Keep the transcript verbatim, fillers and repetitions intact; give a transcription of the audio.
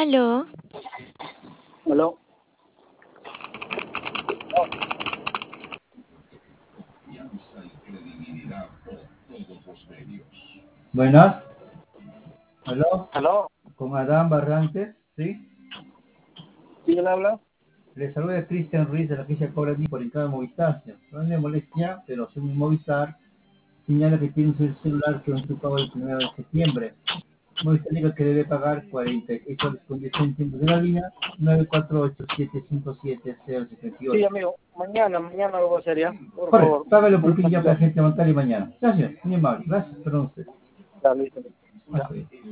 Aló. Aló. Buenas. Aló. Aló. Con Adán Barrantes, ¿sí? ¿Quién habla? Le saluda Cristian Ruiz de la agencia Cobra Mí por Encargo Movistar. No me molestia, pero soy un Movistar. Señala que tiene un celular que es su pago el primero de septiembre. Movistar indica que debe pagar cuarenta y seis soles con diez céntimos de la línea nueve cuatro ocho siete cinco siete cero siete Sí, ocho. amigo. Mañana, mañana lo voy a hacer ya. Por Correcto, favor. págalo por Muchas ya para gracias. gente bancaria mañana. Gracias, muy amable. Gracias, perdón usted. Ya, listo. Ya. Hasta bien.